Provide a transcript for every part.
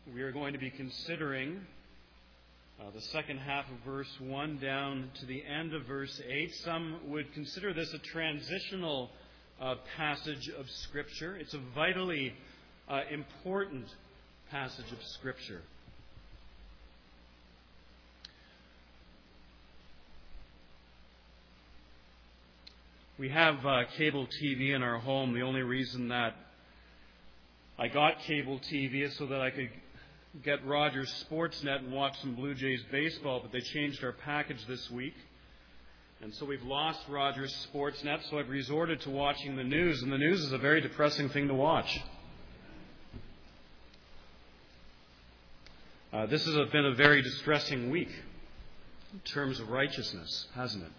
We are going to be considering the second half of verse 1 down to the end of verse 8. Some would consider this a transitional passage of Scripture. It's a vitally important passage of Scripture. We have cable TV in our home. The only reason that I got cable TV is so that I could get Rogers Sportsnet and watch some Blue Jays baseball, but they changed our package this week. And so we've lost Rogers Sportsnet, so I've resorted to watching the news, and the news is a very depressing thing to watch. This has been a very distressing week in terms of righteousness, hasn't it?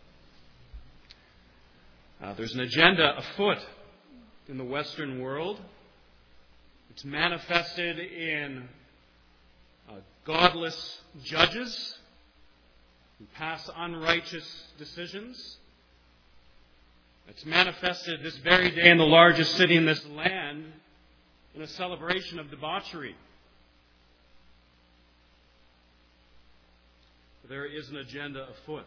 There's an agenda afoot in the Western world. It's manifested in godless judges who pass unrighteous decisions. It's manifested this very day in the largest city in this land in a celebration of debauchery. There is an agenda afoot.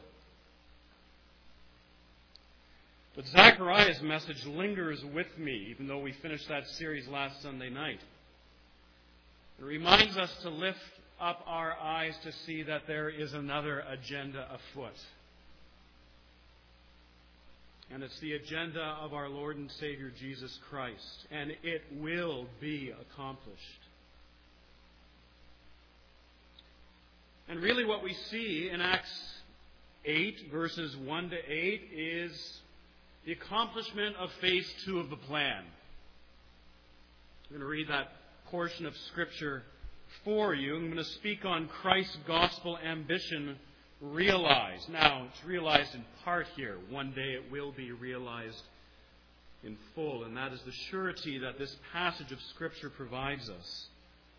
But Zechariah's message lingers with me, even though we finished that series last Sunday night. It reminds us to lift up our eyes to see that there is another agenda afoot. And it's the agenda of our Lord and Savior Jesus Christ. And it will be accomplished. And really what we see in Acts 8, verses 1 to 8, is the accomplishment of phase 2 of the plan. I'm going to read that portion of Scripture for you. I'm going to speak on Christ's gospel ambition realized. Now, it's realized in part here. One day it will be realized in full, and that is the surety that this passage of Scripture provides us.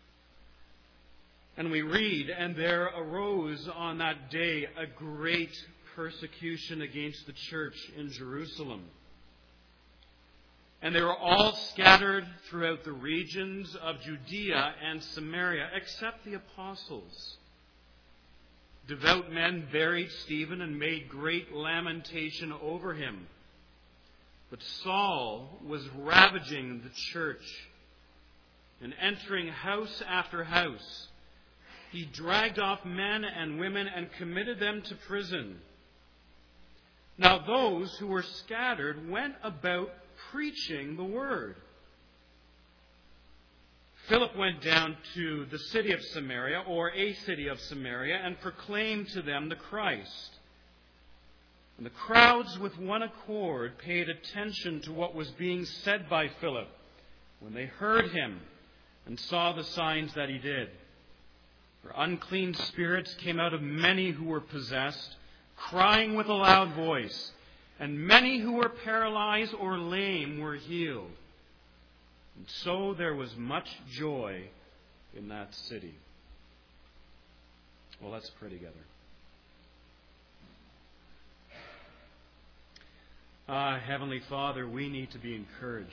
And we read, "And there arose on that day a great persecution against the church in Jerusalem. And they were all scattered throughout the regions of Judea and Samaria, except the apostles. Devout men buried Stephen and made great lamentation over him. But Saul was ravaging the church, and entering house after house, he dragged off men and women and committed them to prison. Now those who were scattered went about preaching the word. Philip went down to the city of Samaria, or a city of Samaria, and proclaimed to them the Christ. And the crowds with one accord paid attention to what was being said by Philip when they heard him and saw the signs that he did. For unclean spirits came out of many who were possessed, crying with a loud voice, and many who were paralyzed or lame were healed. And so there was much joy in that city." Well, let's pray together. Heavenly Father, we need to be encouraged.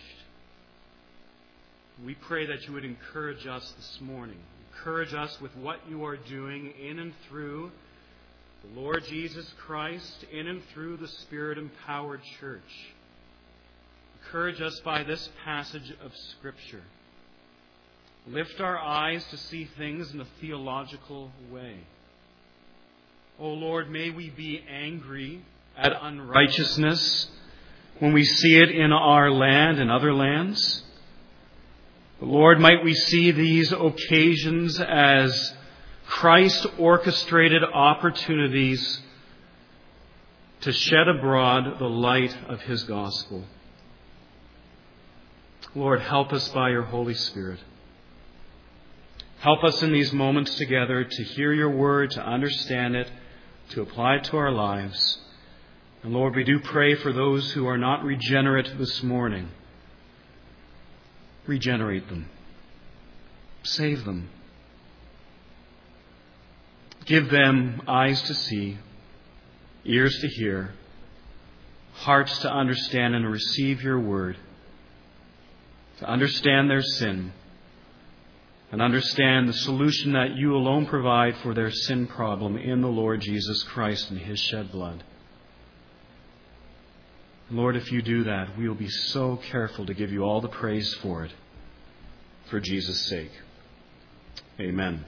We pray that you would encourage us this morning. Encourage us with what you are doing in and through the Lord Jesus Christ, in and through the Spirit-empowered church. Encourage us by this passage of Scripture. Lift our eyes to see things in a theological way. O Lord, may we be angry at unrighteousness when we see it in our land and other lands. But Lord, might we see these occasions as Christ-orchestrated opportunities to shed abroad the light of His gospel. Lord, help us by your Holy Spirit. Help us in these moments together to hear your word, to understand it, to apply it to our lives. And Lord, we do pray for those who are not regenerate this morning. Regenerate them. Save them. Give them eyes to see, ears to hear, hearts to understand and receive your word, to understand their sin, and understand the solution that you alone provide for their sin problem in the Lord Jesus Christ and His shed blood. Lord, if you do that, we will be so careful to give you all the praise for it, for Jesus' sake. Amen.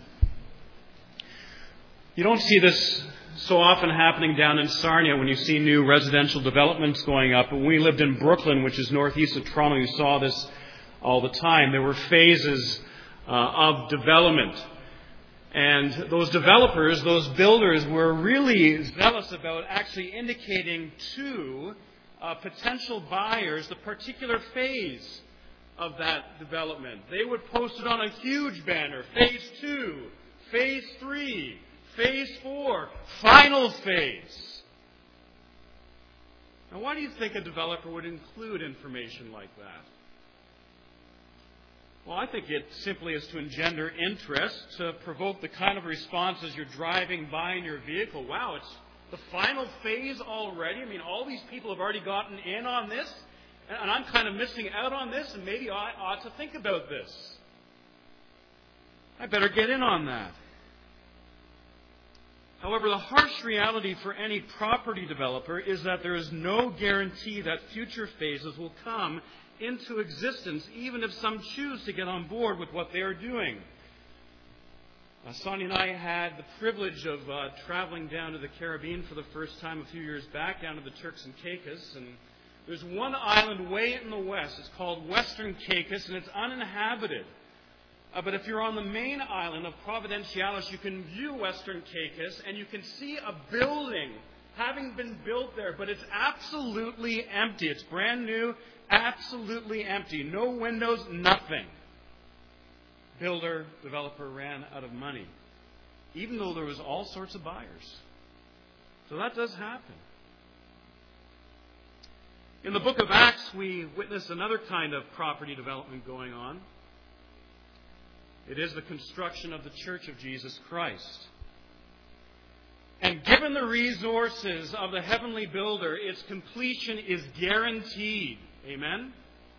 You don't see this so often happening down in Sarnia when you see new residential developments going up. But when we lived in Brooklyn, which is northeast of Toronto, you saw this all the time. There were phases of development. And those developers, those builders, were really zealous about actually indicating to potential buyers the particular phase of that development. They would post it on a huge banner: Phase 2, Phase 3, Phase 4, Final Phase. Now, why do you think a developer would include information like that? Well, I think it simply is to engender interest, to provoke the kind of response as you're driving by in your vehicle. Wow, it's the final phase already? I mean, all these people have already gotten in on this, and I'm kind of missing out on this, and maybe I ought to think about this. I better get in on that. However, the harsh reality for any property developer is that there is no guarantee that future phases will come into existence, even if some choose to get on board with what they are doing. Sonia and I had the privilege of traveling down to the Caribbean for the first time a few years back, down to the Turks and Caicos. And there's one island way in the west. It's called Western Caicos, and it's uninhabited. But if you're on the main island of Providenciales, you can view Western Caicos, and you can see a building having been built there, but it's absolutely empty. It's brand new, absolutely empty. No windows, nothing. Builder, developer ran out of money, even though there was all sorts of buyers. So that does happen. In the book of Acts, we witness another kind of property development going on. It is the construction of the Church of Jesus Christ. And given the resources of the heavenly builder, its completion is guaranteed. Amen?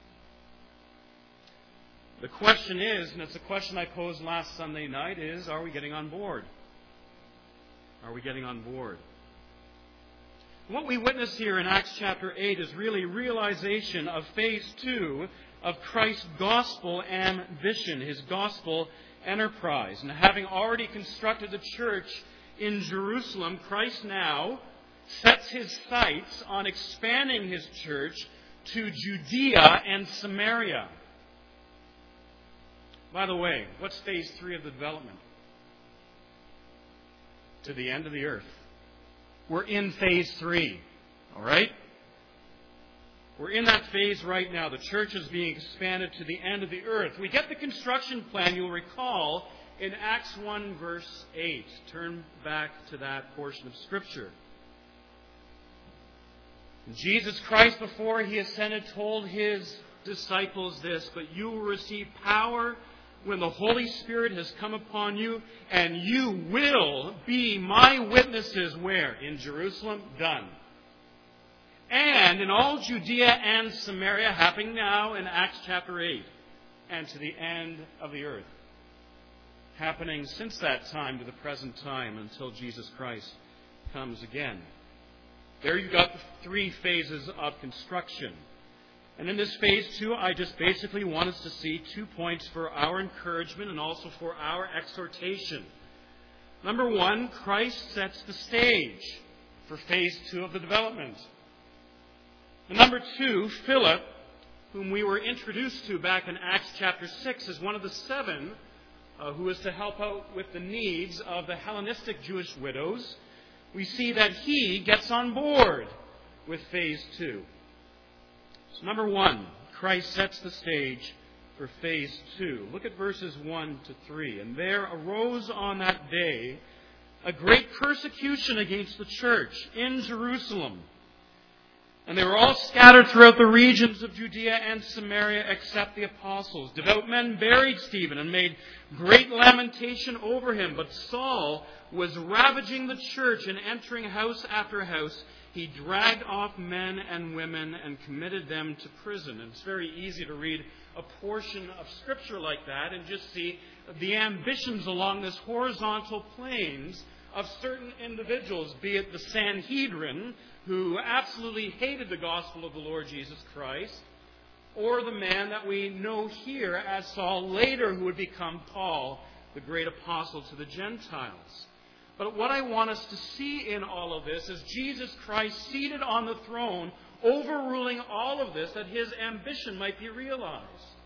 The question is, and it's a question I posed last Sunday night, is, are we getting on board? Are we getting on board? What we witness here in Acts chapter 8 is really realization of phase 2 of Christ's gospel ambition, His gospel enterprise. And having already constructed the church in Jerusalem, Christ now sets His sights on expanding His church to Judea and Samaria. By the way, what's phase 3 of the development? To the end of the earth. We're in phase 3. All right? We're in that phase right now. The church is being expanded to the end of the earth. We get the construction plan, you'll recall, in Acts 1 verse 8. Turn back to that portion of Scripture. Jesus Christ, before He ascended, told His disciples this: "But you will receive power when the Holy Spirit has come upon you, and you will be my witnesses." Where? In Jerusalem? Done. And in all Judea and Samaria, happening now in Acts chapter 8, and to the end of the earth. Happening since that time to the present time until Jesus Christ comes again. There you've got the 3 phases of construction. And in this phase 2, I just basically want us to see 2 points for our encouragement and also for our exhortation. Number 1, Christ sets the stage for phase 2 of the development. And number 2, Philip, whom we were introduced to back in Acts chapter 6, is one of the 7 who is to help out with the needs of the Hellenistic Jewish widows. We see that he gets on board with phase 2. So number 1, Christ sets the stage for phase 2. Look at verses 1 to 3. "And there arose on that day a great persecution against the church in Jerusalem. And they were all scattered throughout the regions of Judea and Samaria except the apostles. Devout men buried Stephen and made great lamentation over him. But Saul was ravaging the church and entering house after house. He dragged off men and women and committed them to prison." And it's very easy to read a portion of Scripture like that and just see the ambitions along this horizontal planes of certain individuals, be it the Sanhedrin, who absolutely hated the gospel of the Lord Jesus Christ, or the man that we know here as Saul later, who would become Paul, the great apostle to the Gentiles. But what I want us to see in all of this is Jesus Christ seated on the throne, overruling all of this, that his ambition might be realized.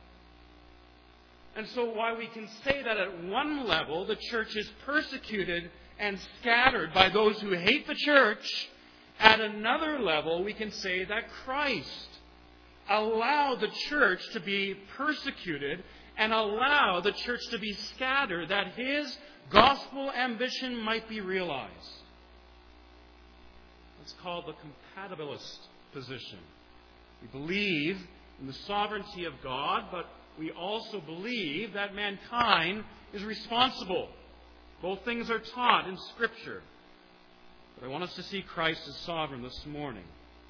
And so while we can say that at one level the church is persecuted and scattered by those who hate the church, at another level we can say that Christ allowed the church to be persecuted and allow the church to be scattered, that his gospel ambition might be realized. It's called the compatibilist position. We believe in the sovereignty of God, but we also believe that mankind is responsible. Both things are taught in Scripture. But I want us to see Christ as sovereign this morning.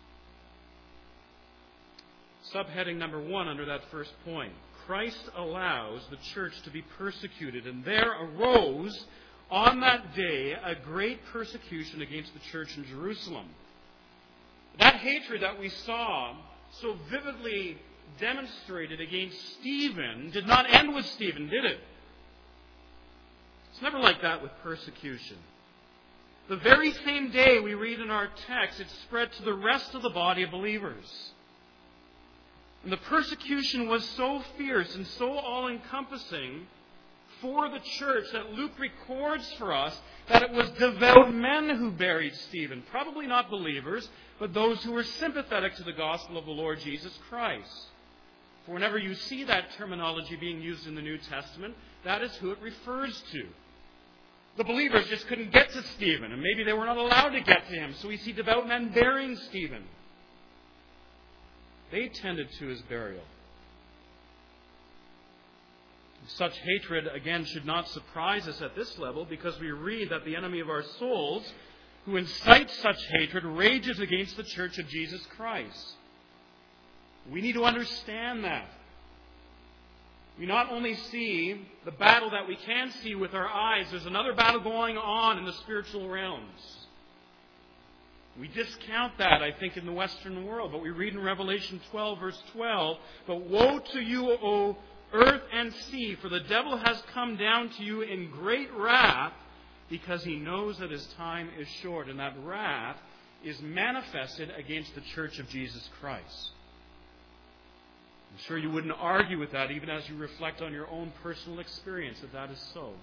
Subheading number 1 under that first point. Christ allows the church to be persecuted, and there arose on that day a great persecution against the church in Jerusalem. That hatred that we saw so vividly demonstrated against Stephen did not end with Stephen, did it? It's never like that with persecution. The very same day we read in our text, it spread to the rest of the body of believers. And the persecution was so fierce and so all-encompassing for the church that Luke records for us that it was devout men who buried Stephen. Probably not believers, but those who were sympathetic to the gospel of the Lord Jesus Christ. For whenever you see that terminology being used in the New Testament, that is who it refers to. The believers just couldn't get to Stephen, and maybe they were not allowed to get to him, so we see devout men burying Stephen. They tended to his burial. Such hatred, again, should not surprise us at this level, because we read that the enemy of our souls, who incites such hatred, rages against the church of Jesus Christ. We need to understand that. We not only see the battle that we can see with our eyes, there's another battle going on in the spiritual realms. We discount that, I think, in the Western world. But we read in Revelation 12, verse 12, "But woe to you, O earth and sea, for the devil has come down to you in great wrath, because he knows that his time is short." And that wrath is manifested against the church of Jesus Christ. I'm sure you wouldn't argue with that, even as you reflect on your own personal experience, that is so.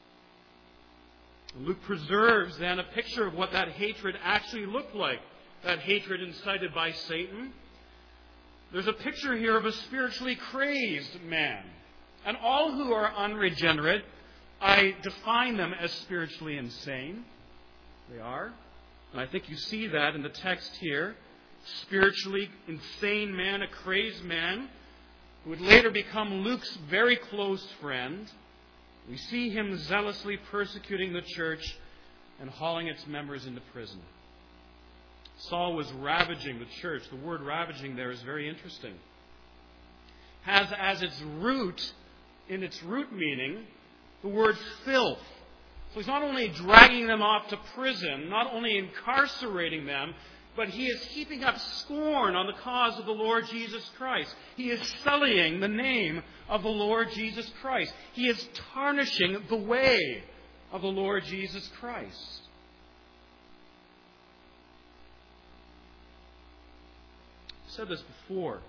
Luke preserves then a picture of what that hatred actually looked like, that hatred incited by Satan. There's a picture here of a spiritually crazed man. And all who are unregenerate, I define them as spiritually insane. They are. And I think you see that in the text here. Spiritually insane man, a crazed man, who would later become Luke's very close friend. We see him zealously persecuting the church and hauling its members into prison. Saul was ravaging the church. The word ravaging there is very interesting. Has as its root, in its root meaning, the word filth. So he's not only dragging them off to prison, not only incarcerating them, but he is heaping up scorn on the cause of the Lord Jesus Christ. He is sullying the name of the Lord Jesus Christ. He is tarnishing the way of the Lord Jesus Christ. I've said this before.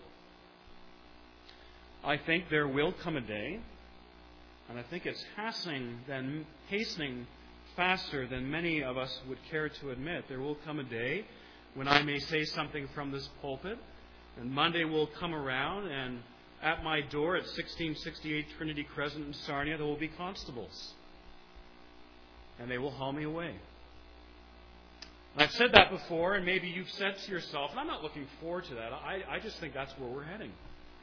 I think there will come a day, and I think it's hastening faster than many of us would care to admit. There will come a day when I may say something from this pulpit, and Monday will come around, and at my door at 1668 Trinity Crescent in Sarnia, there will be constables. And they will haul me away. And I've said that before, and maybe you've said to yourself, and I'm not looking forward to that. I just think that's where we're heading.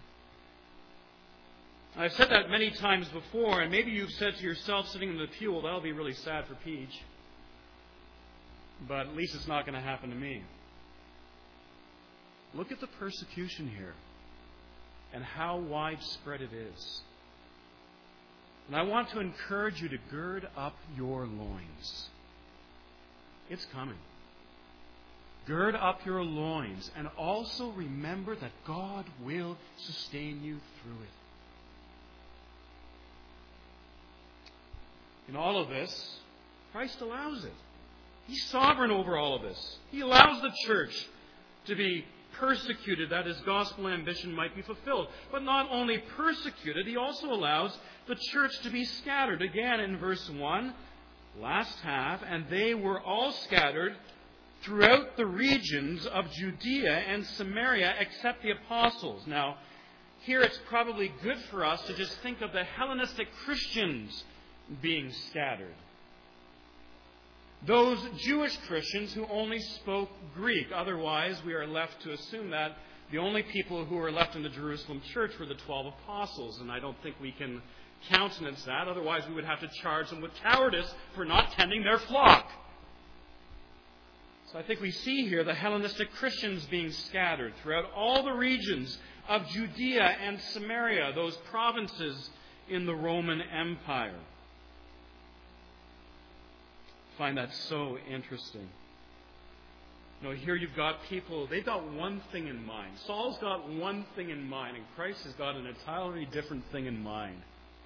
I've said that many times before, and maybe you've said to yourself sitting in the pew, well, that'll be really sad for Peach. But at least it's not going to happen to me. Look at the persecution here and how widespread it is. And I want to encourage you to gird up your loins. It's coming. Gird up your loins, and also remember that God will sustain you through it. In all of this, Christ allows it. He's sovereign over all of this. He allows the church to be persecuted, that his gospel ambition might be fulfilled. But not only persecuted, he also allows the church to be scattered. Again, in verse 1, last half, and they were all scattered throughout the regions of Judea and Samaria except the apostles. Now, here it's probably good for us to just think of the Hellenistic Christians being scattered. Those Jewish Christians who only spoke Greek. Otherwise, we are left to assume that the only people who were left in the Jerusalem church were the 12 apostles, and I don't think we can countenance that. Otherwise, we would have to charge them with cowardice for not tending their flock. So I think we see here the Hellenistic Christians being scattered throughout all the regions of Judea and Samaria, those provinces in the Roman Empire. I find that so interesting. You know, here you've got people, they've got one thing in mind. Saul's got one thing in mind, and Christ has got an entirely different thing in mind.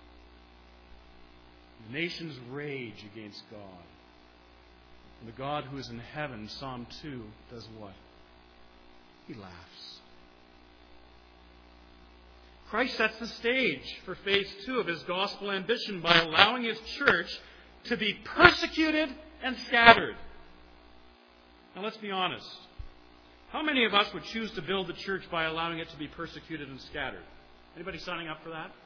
The nations rage against God. And the God who is in heaven, Psalm 2, does what? He laughs. Christ sets the stage for phase 2 of his gospel ambition by allowing his church to be persecuted and scattered. Now let's be honest. How many of us would choose to build the church by allowing it to be persecuted and scattered? Anybody signing up for that?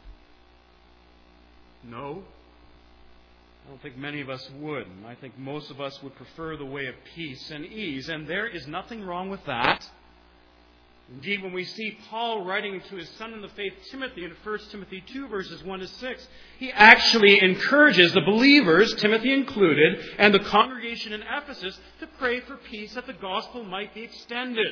No. I don't think many of us would. I think most of us would prefer the way of peace and ease. And there is nothing wrong with that. Indeed, when we see Paul writing to his son in the faith, Timothy, in 1 Timothy 2, verses 1 to 6, he actually encourages the believers, Timothy included, and the congregation in Ephesus to pray for peace, that the gospel might be extended.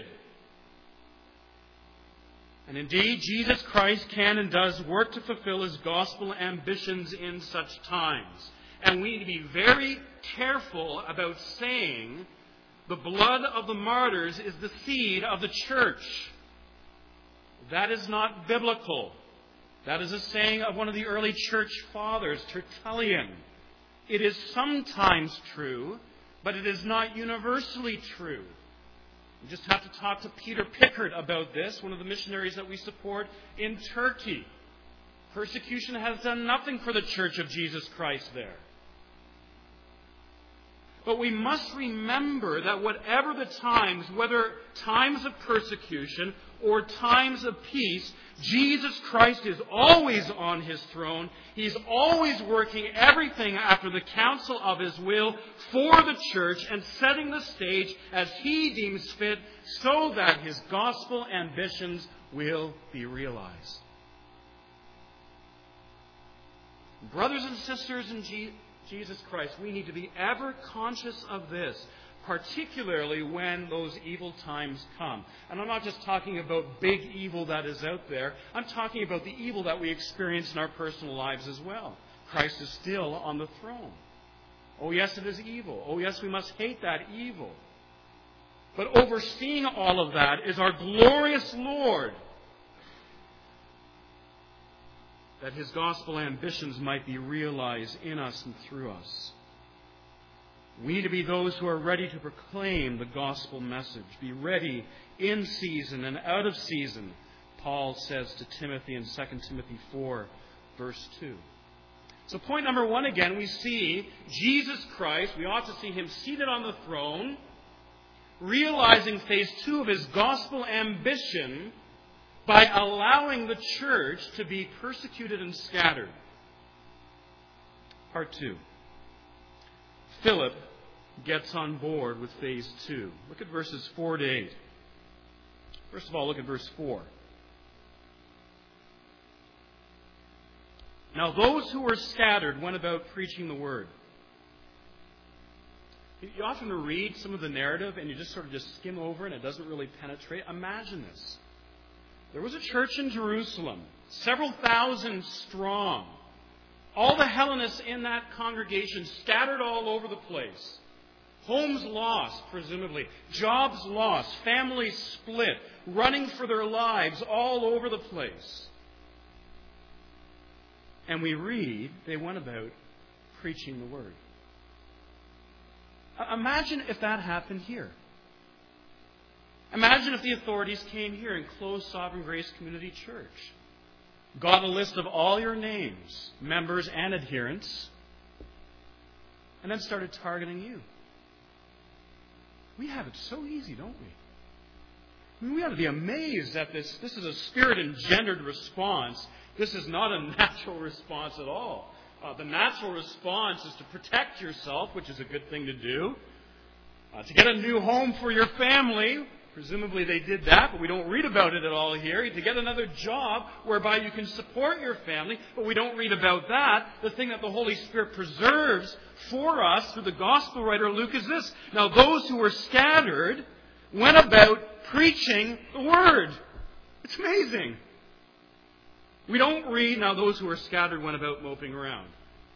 And indeed, Jesus Christ can and does work to fulfill his gospel ambitions in such times. And we need to be very careful about saying the blood of the martyrs is the seed of the church. That is not biblical. That is a saying of one of the early church fathers, Tertullian. It is sometimes true, but it is not universally true. You just have to talk to Peter Pickard about this, one of the missionaries that we support in Turkey. Persecution has done nothing for the Church of Jesus Christ there. But we must remember that whatever the times, whether times of persecution or times of peace, Jesus Christ is always on his throne. He's always working everything after the counsel of his will for the church and setting the stage as he deems fit so that his gospel ambitions will be realized. Brothers and sisters in Jesus Christ, we need to be ever conscious of this, particularly when those evil times come. And I'm not just talking about big evil that is out there. I'm talking about the evil that we experience in our personal lives as well. Christ is still on the throne. Oh, yes, it is evil. Oh, yes, we must hate that evil. But overseeing all of that is our glorious Lord, that his gospel ambitions might be realized in us and through us. We need to be those who are ready to proclaim the gospel message. Be ready in season and out of season, Paul says to Timothy in 2 Timothy 4, verse 2. So point number 1 again, we see Jesus Christ. We ought to see him seated on the throne, realizing phase 2 of his gospel ambition by allowing the church to be persecuted and scattered. Part 2. Philip gets on board with phase 2. Look at verses 4 to 8. First of all, look at verse 4. Now those who were scattered went about preaching the word. You often read some of the narrative and you just sort of skim over and it doesn't really penetrate. Imagine this. There was a church in Jerusalem, several thousand strong, All the Hellenists in that congregation scattered all over the place. Homes lost, presumably. Jobs lost. Families split. Running for their lives all over the place. And we read they went about preaching the word. Imagine if that happened here. Imagine if the authorities came here and closed Sovereign Grace Community Church. Got a list of all your names, members and adherents, and then started targeting you. We have it so easy, don't we? I mean, we ought to be amazed at this. This is a Spirit-engendered response. This is not a natural response at all. The natural response is to protect yourself, which is a good thing to do. To get a new home for your family. Presumably they did that, but we don't read about it at all here. To get another job whereby you can support your family, but we don't read about that. The thing that the Holy Spirit preserves for us through the Gospel writer Luke is this. Now those who were scattered went about preaching the Word. It's amazing. We don't read, now those who were scattered went about moping around.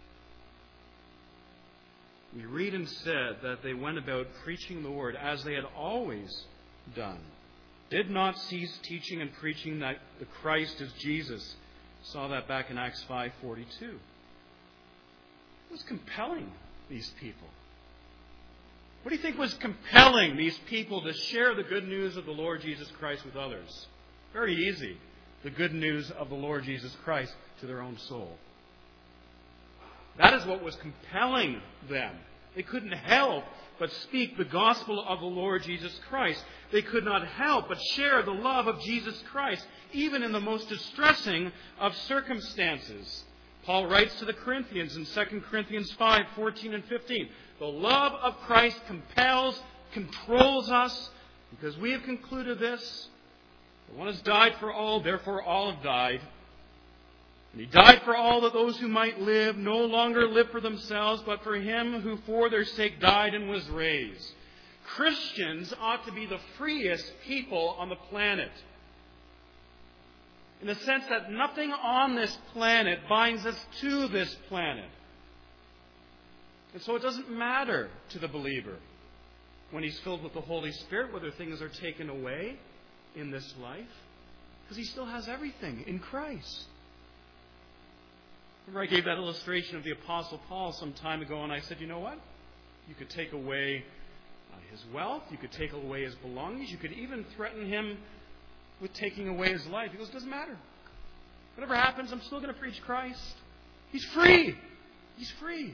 We read instead that they went about preaching the Word as they had always done. Did not cease teaching and preaching that the Christ is Jesus. Saw that back in Acts 5:42. It was compelling, these people. What do you think was compelling these people to share the good news of the Lord Jesus Christ with others? Very easy. The good news of the Lord Jesus Christ to their own soul. That is what was compelling them. They couldn't help but speak the gospel of the Lord Jesus Christ. They could not help but share the love of Jesus Christ, even in the most distressing of circumstances. Paul writes to the Corinthians in 2 Corinthians 5:14 and 15. The love of Christ compels, controls us, because we have concluded this. The one has died for all, therefore all have died. And he died for all, that those who might live no longer live for themselves, but for him who for their sake died and was raised. Christians ought to be the freest people on the planet. In the sense that nothing on this planet binds us to this planet. And so it doesn't matter to the believer when he's filled with the Holy Spirit whether things are taken away in this life, because he still has everything in Christ. Remember, I gave that illustration of the Apostle Paul some time ago, and I said, you know what? You could take away his wealth, you could take away his belongings, you could even threaten him with taking away his life. He goes, it doesn't matter. Whatever happens, I'm still going to preach Christ. He's free. He's free.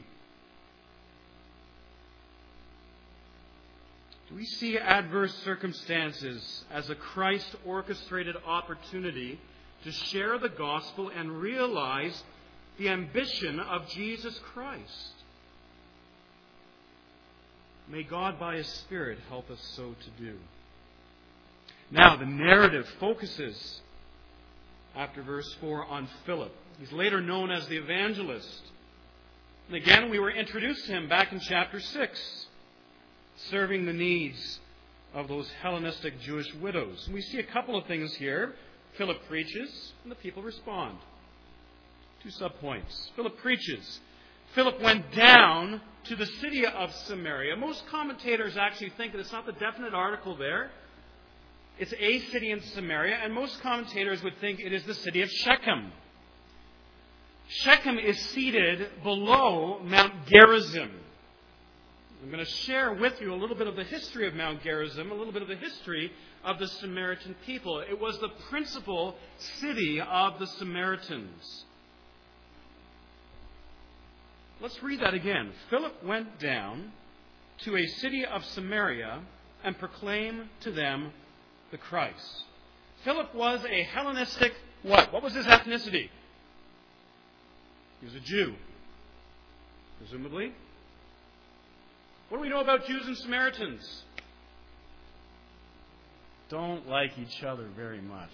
Do we see adverse circumstances as a Christ-orchestrated opportunity to share the gospel and realize the ambition of Jesus Christ? May God, by His Spirit, help us so to do. Now, the narrative focuses, after verse 4, on Philip. He's later known as the evangelist. And again, we were introduced to him back in chapter 6, serving the needs of those Hellenistic Jewish widows. And we see a couple of things here. Philip preaches, and the people respond. 2 subpoints. Philip preaches. Philip went down to the city of Samaria. Most commentators actually think that it's not the definite article there. It's a city in Samaria, and most commentators would think it is the city of Shechem. Shechem is seated below Mount Gerizim. I'm going to share with you a little bit of the history of Mount Gerizim, a little bit of the history of the Samaritan people. It was the principal city of the Samaritans. Let's read that again. Philip went down to a city of Samaria and proclaimed to them the Christ. Philip was a Hellenistic what? What was his ethnicity? He was a Jew, presumably. What do we know about Jews and Samaritans? Don't like each other very much.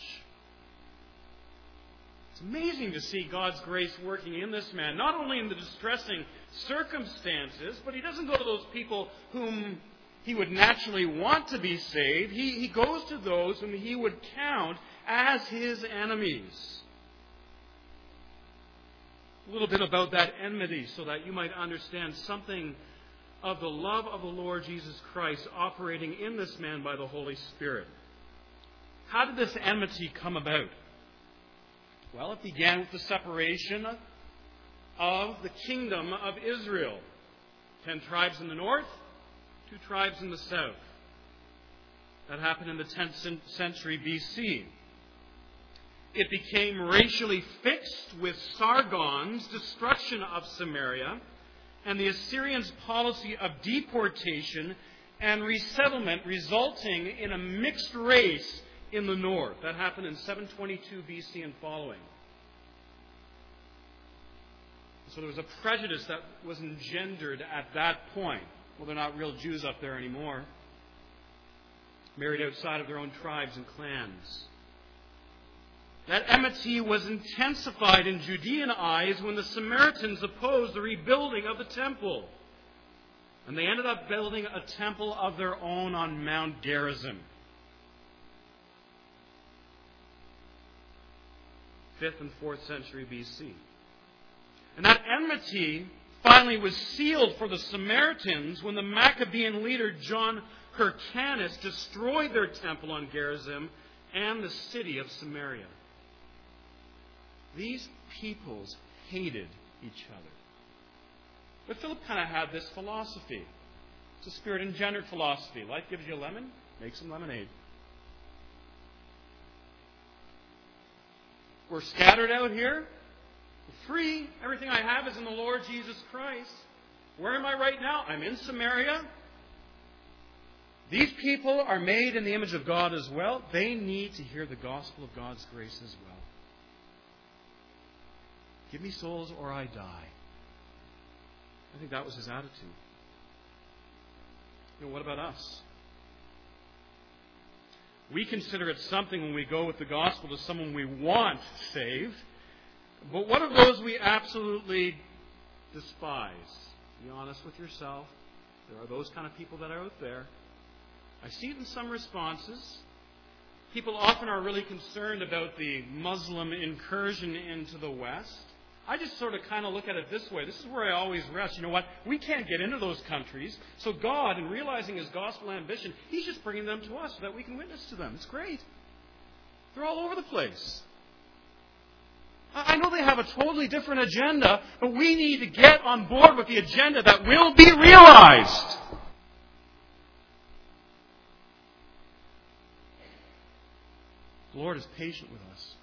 It's amazing to see God's grace working in this man, not only in the distressing circumstances, but he doesn't go to those people whom he would naturally want to be saved. He goes to those whom he would count as his enemies. a little bit about that enmity so that you might understand something of the love of the Lord Jesus Christ operating in this man by the Holy Spirit. How did this enmity come about? Well, it began with the separation of the kingdom of Israel. 10 tribes in the north, 2 tribes in the south. That happened in the 10th century BC. It became racially fixed with Sargon's destruction of Samaria and the Assyrians' policy of deportation and resettlement, resulting in a mixed race in the north. That happened in 722 BC and following. So there was a prejudice that was engendered at that point. Well, they're not real Jews up there anymore. Married outside of their own tribes and clans. That enmity was intensified in Judean eyes when the Samaritans opposed the rebuilding of the temple. And they ended up building a temple of their own on Mount Gerizim. 5th and 4th century BC. And that enmity finally was sealed for the Samaritans when the Maccabean leader John Hyrcanus destroyed their temple on Gerizim and the city of Samaria. These peoples hated each other. But Philip kind of had this philosophy. It's a Spirit-engendered philosophy. Life gives you a lemon, make some lemonade. We're scattered out here. We're free. Everything I have is in the Lord Jesus Christ. Where am I right now? I'm in Samaria. These people are made in the image of God as well. They need to hear the gospel of God's grace as well. Give me souls or I die. I think that was his attitude. What about us? We consider it something when we go with the gospel to someone we want saved. But what of those we absolutely despise? Be honest with yourself. There are those kind of people that are out there. I see it in some responses. People often are really concerned about the Muslim incursion into the West. I just sort of kind of look at it this way. This is where I always rest. You know what? We can't get into those countries. So God, in realizing His gospel ambition, He's just bringing them to us so that we can witness to them. It's great. They're all over the place. I know they have a totally different agenda, but we need to get on board with the agenda that will be realized. The Lord is patient with us.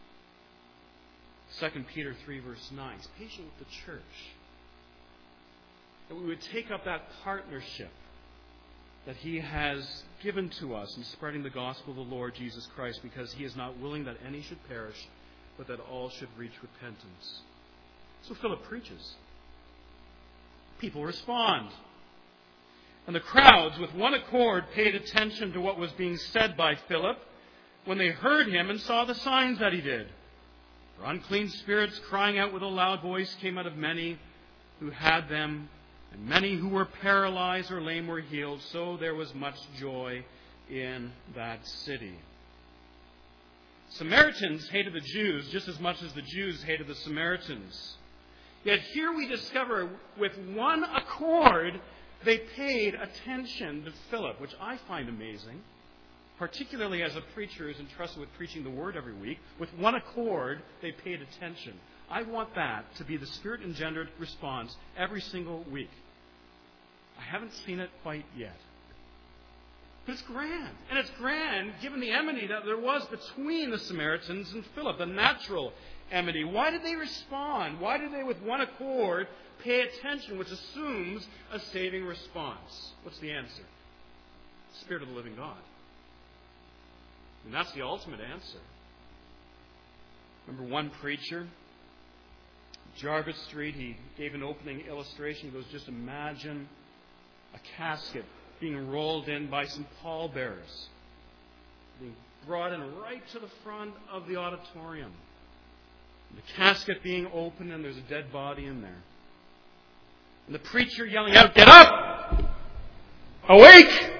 2 Peter 3 verse 9. He's patient with the church. That we would take up that partnership that He has given to us in spreading the gospel of the Lord Jesus Christ, because He is not willing that any should perish, but that all should reach repentance. So Philip preaches. People respond. And the crowds, with one accord, paid attention to what was being said by Philip when they heard him and saw the signs that he did. For unclean spirits, crying out with a loud voice, came out of many who had them, and many who were paralyzed or lame were healed. So there was much joy in that city. Samaritans hated the Jews just as much as the Jews hated the Samaritans. Yet here we discover, with one accord, they paid attention to Philip, which I find amazing. Particularly as a preacher who's entrusted with preaching the Word every week, with one accord, they paid attention. I want that to be the Spirit-engendered response every single week. I haven't seen it quite yet. But it's grand. And it's grand given the enmity that there was between the Samaritans and Philip, the natural enmity. Why did they respond? Why did they, with one accord, pay attention, which assumes a saving response? What's the answer? Spirit of the living God. And that's the ultimate answer. Remember one preacher, Jarvis Street, he gave an opening illustration. He goes, just imagine a casket being rolled in by some pallbearers, being brought in right to the front of the auditorium. The casket being opened, and there's a dead body in there. And the preacher yelling out, "Get up! Awake!"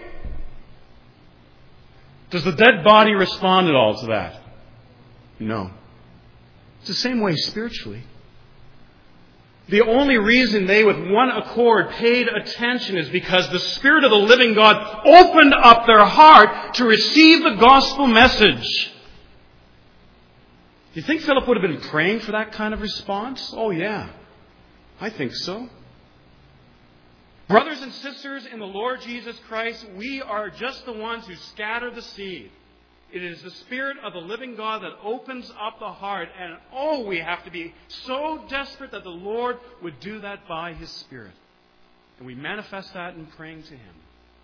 Does the dead body respond at all to that? No. It's the same way spiritually. The only reason they with one accord paid attention is because the Spirit of the living God opened up their heart to receive the gospel message. Do you think Philip would have been praying for that kind of response? Oh yeah, I think so. Brothers and sisters in the Lord Jesus Christ, we are just the ones who scatter the seed. It is the Spirit of the living God that opens up the heart. And we have to be so desperate that the Lord would do that by His Spirit. And we manifest that in praying to Him.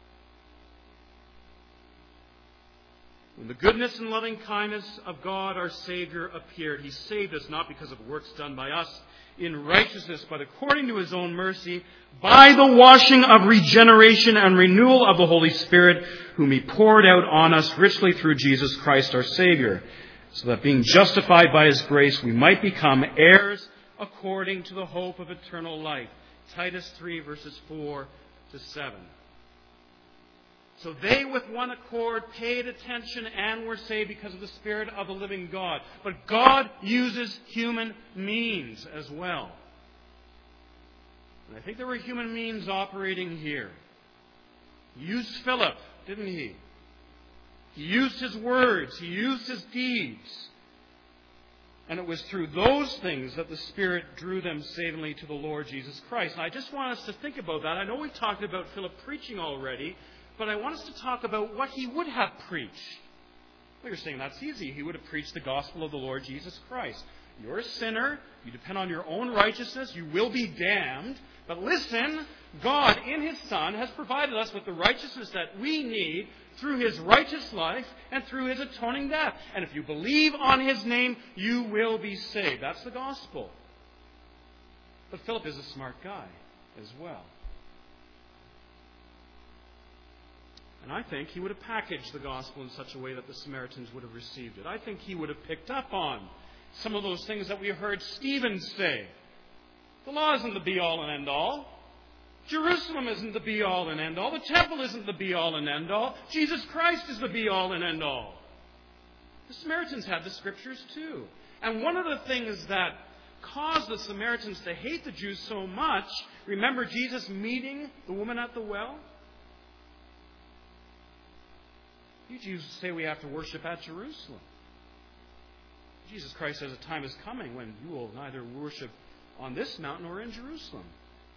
When the goodness and loving kindness of God our Savior appeared, He saved us not because of works done by us in righteousness, but according to His own mercy, by the washing of regeneration and renewal of the Holy Spirit, whom He poured out on us richly through Jesus Christ our Savior, so that being justified by His grace, we might become heirs according to the hope of eternal life. Titus 3, verses 4 to 7. So they with one accord paid attention and were saved because of the Spirit of the living God. But God uses human means as well. And I think there were human means operating here. He used Philip, didn't he? He used his words. He used his deeds. And it was through those things that the Spirit drew them savingly to the Lord Jesus Christ. And I just want us to think about that. I know we've talked about Philip preaching already, but I want us to talk about what he would have preached. Well, you're saying that's easy. He would have preached the gospel of the Lord Jesus Christ. You're a sinner. You depend on your own righteousness. You will be damned. But listen, God in His Son has provided us with the righteousness that we need through His righteous life and through His atoning death. And if you believe on His name, you will be saved. That's the gospel. But Philip is a smart guy as well. And I think he would have packaged the gospel in such a way that the Samaritans would have received it. I think he would have picked up on some of those things that we heard Stephen say. The law isn't the be-all and end-all. Jerusalem isn't the be-all and end-all. The temple isn't the be-all and end-all. Jesus Christ is the be-all and end-all. The Samaritans had the Scriptures too. And one of the things that caused the Samaritans to hate the Jews so much, remember Jesus meeting the woman at the well? You Jews say we have to worship at Jerusalem. Jesus Christ says a time is coming when you will neither worship on this mountain or in Jerusalem.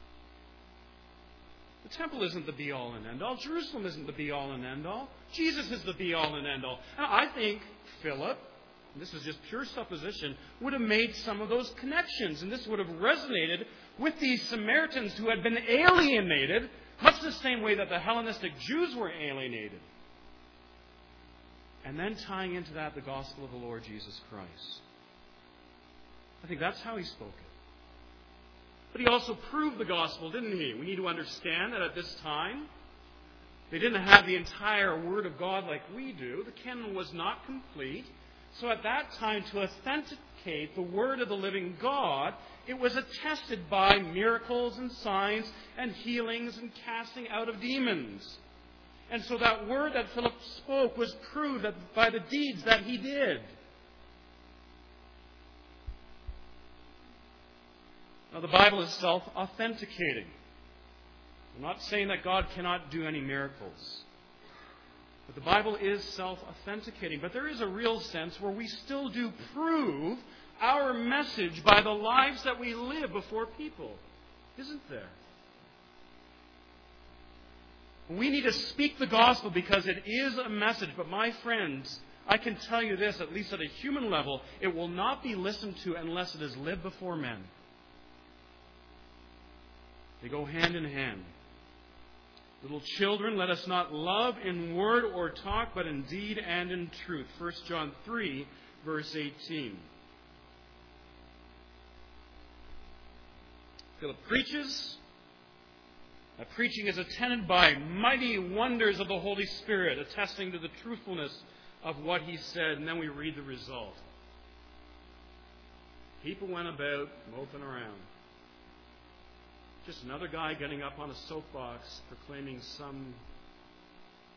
The temple isn't the be-all and end-all. Jerusalem isn't the be-all and end-all. Jesus is the be-all and end-all. And I think Philip, and this is just pure supposition, would have made some of those connections. And this would have resonated with these Samaritans who had been alienated, much the same way that the Hellenistic Jews were alienated. And then tying into that the gospel of the Lord Jesus Christ. I think that's how he spoke it. But he also proved the gospel, didn't he? We need to understand that at this time, they didn't have the entire Word of God like we do. The canon was not complete. So at that time, to authenticate the Word of the living God, it was attested by miracles and signs and healings and casting out of demons. And so that word that Philip spoke was proved by the deeds that he did. Now, the Bible is self-authenticating. I'm not saying that God cannot do any miracles. But the Bible is self-authenticating. But there is a real sense where we still do prove our message by the lives that we live before people. Isn't there? We need to speak the gospel because it is a message. But my friends, I can tell you this, at least at a human level, it will not be listened to unless it is lived before men. They go hand in hand. Little children, let us not love in word or talk, but in deed and in truth. 1 John 3, verse 18. Philip preaches. That preaching is attended by mighty wonders of the Holy Spirit, attesting to the truthfulness of what he said. And then we read the result. People went about moping around. Just another guy getting up on a soapbox proclaiming some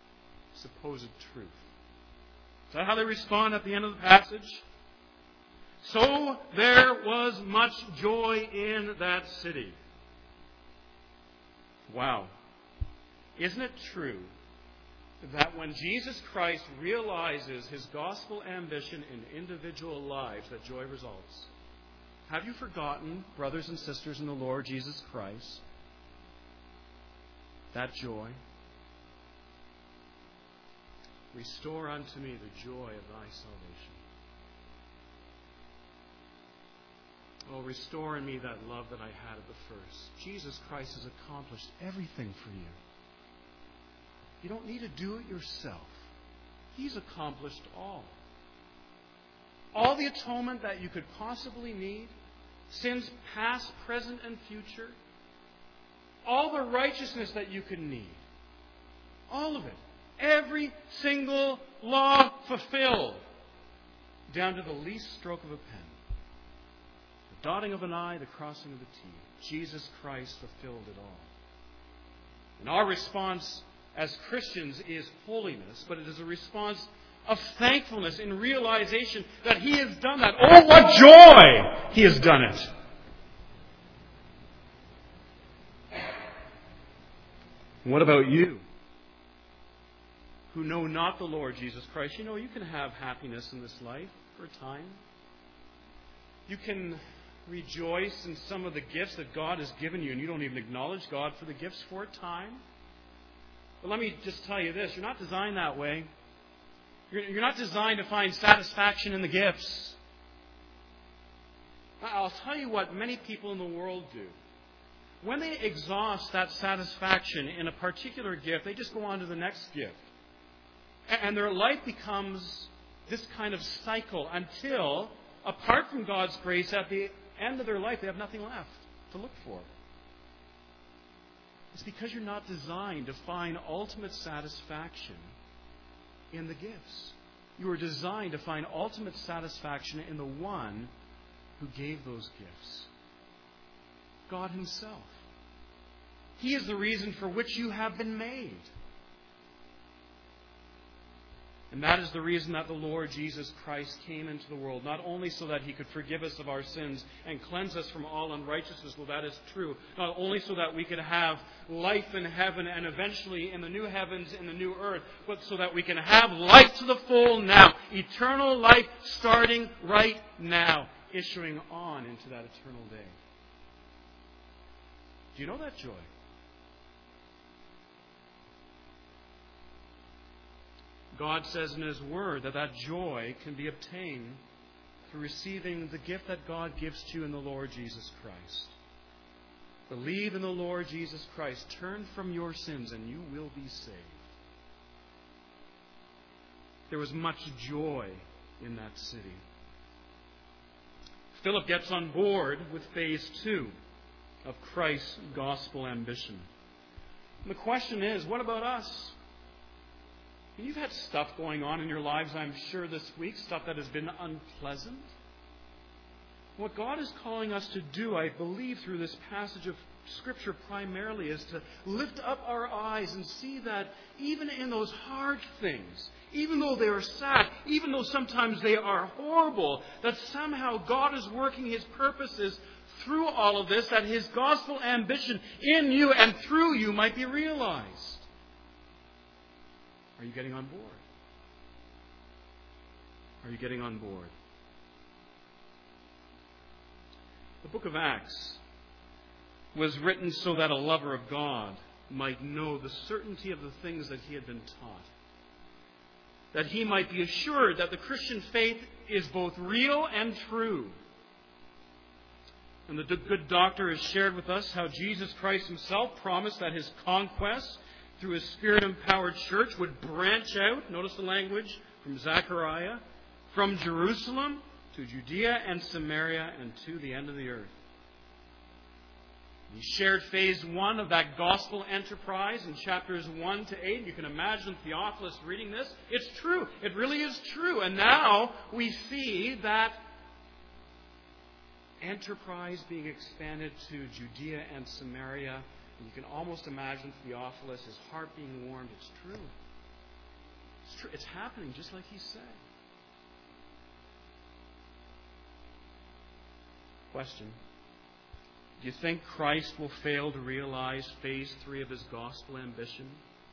supposed truth. Is that how they respond at the end of the passage? So there was much joy in that city. Wow. Isn't it true that when Jesus Christ realizes his gospel ambition in individual lives, that joy results? Have you forgotten, brothers and sisters in the Lord Jesus Christ, that joy? Restore unto me the joy of thy salvation. Oh, restore in me that love that I had at the first. Jesus Christ has accomplished everything for you. You don't need to do it yourself. He's accomplished all. All the atonement that you could possibly need, sins past, present, and future, all the righteousness that you could need, all of it, every single law fulfilled, down to the least stroke of a pen. The dotting of an I, the crossing of a T. Jesus Christ fulfilled it all. And our response as Christians is holiness, but it is a response of thankfulness in realization that He has done that. Oh, what joy! He has done it. What about you, who know not the Lord Jesus Christ? You know, you can have happiness in this life for a time. You can rejoice in some of the gifts that God has given you, and you don't even acknowledge God for the gifts for a time. But let me just tell you this. You're not designed that way. You're not designed to find satisfaction in the gifts. I'll tell you what many people in the world do. When they exhaust that satisfaction in a particular gift, they just go on to the next gift. And their life becomes this kind of cycle until, apart from God's grace, at the end of their life, they have nothing left to look for. It's because you're not designed to find ultimate satisfaction in the gifts. You are designed to find ultimate satisfaction in the one who gave those gifts. God Himself. He is the reason for which you have been made. And that is the reason that the Lord Jesus Christ came into the world, not only so that He could forgive us of our sins and cleanse us from all unrighteousness, well, that is true, not only so that we could have life in heaven and eventually in the new heavens and the new earth, but so that we can have life to the full now, eternal life starting right now, issuing on into that eternal day. Do you know that joy? God says in His Word that that joy can be obtained through receiving the gift that God gives to you in the Lord Jesus Christ. Believe in the Lord Jesus Christ. Turn from your sins and you will be saved. There was much joy in that city. Philip gets on board with phase 2 of Christ's gospel ambition. And the question is, what about us? You've had stuff going on in your lives, I'm sure, this week, stuff that has been unpleasant. What God is calling us to do, I believe, through this passage of Scripture primarily, is to lift up our eyes and see that even in those hard things, even though they are sad, even though sometimes they are horrible, that somehow God is working His purposes through all of this, that His gospel ambition in you and through you might be realized. Are you getting on board? Are you getting on board? The book of Acts was written so that a lover of God might know the certainty of the things that he had been taught. That he might be assured that the Christian faith is both real and true. And the good doctor has shared with us how Jesus Christ Himself promised that His conquest through His Spirit-empowered church would branch out, notice the language from Zechariah, from Jerusalem to Judea and Samaria and to the end of the earth. He shared phase 1 of that gospel enterprise in chapters 1 to 8. You can imagine Theophilus reading this. It's true. It really is true. And now we see that enterprise being expanded to Judea and Samaria. And you can almost imagine Theophilus, his heart being warmed. It's true. It's true. It's happening just like he said. Question. Do you think Christ will fail to realize phase 3 of his gospel ambition?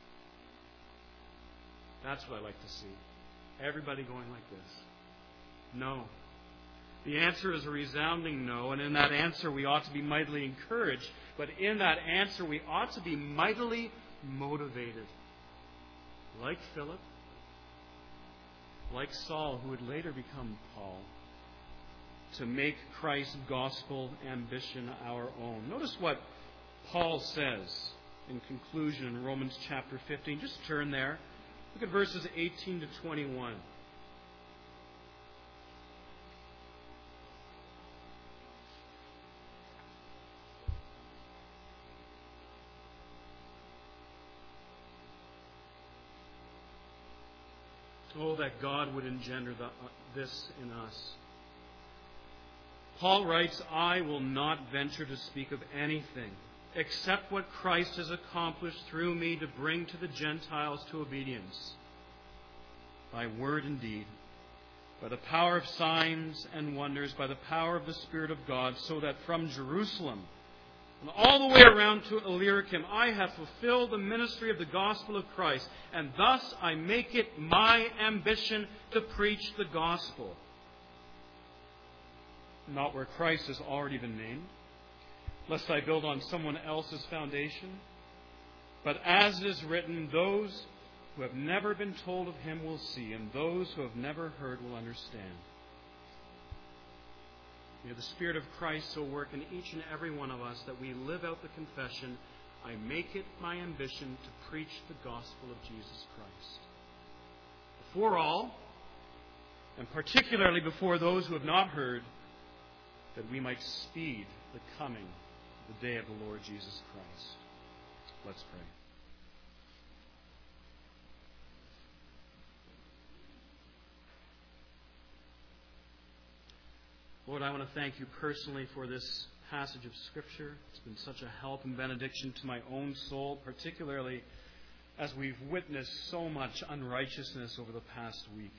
That's what I like to see. Everybody going like this. No. The answer is a resounding no, and in that answer we ought to be mightily encouraged, but in that answer we ought to be mightily motivated. Like Philip, like Saul, who would later become Paul, to make Christ's gospel ambition our own. Notice what Paul says in conclusion in Romans chapter 15. Just turn there. Look at verses 18 to 21. Oh, that God would engender this in us. Paul writes, I will not venture to speak of anything except what Christ has accomplished through me to bring to the Gentiles to obedience, by word and deed, by the power of signs and wonders, by the power of the Spirit of God, so that from Jerusalem and all the way around to Illyricum, I have fulfilled the ministry of the gospel of Christ, and thus I make it my ambition to preach the gospel. Not where Christ has already been named, lest I build on someone else's foundation. But as it is written, those who have never been told of him will see, and those who have never heard will understand. May the Spirit of Christ so work in each and every one of us that we live out the confession, I make it my ambition to preach the gospel of Jesus Christ. Before all, and particularly before those who have not heard, that we might speed the coming of the day of the Lord Jesus Christ. Let's pray. Lord, I want to thank you personally for this passage of Scripture. It's been such a help and benediction to my own soul, particularly as we've witnessed so much unrighteousness over the past week.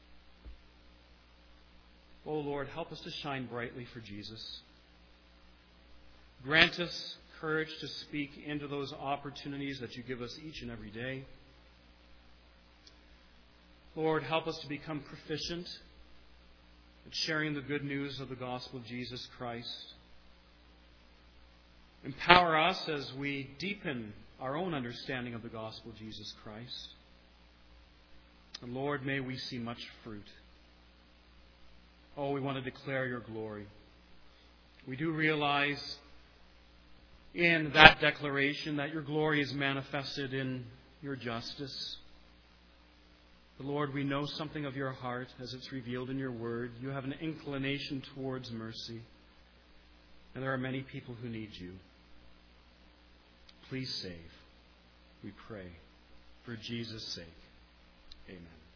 Oh Lord, help us to shine brightly for Jesus. Grant us courage to speak into those opportunities that you give us each and every day. Lord, help us to become proficient at sharing the good news of the gospel of Jesus Christ. Empower us as we deepen our own understanding of the gospel of Jesus Christ. And Lord, may we see much fruit. Oh, we want to declare your glory. We do realize in that declaration that your glory is manifested in your justice. But Lord, we know something of your heart as it's revealed in your word. You have an inclination towards mercy. And there are many people who need you. Please save, we pray, for Jesus' sake. Amen.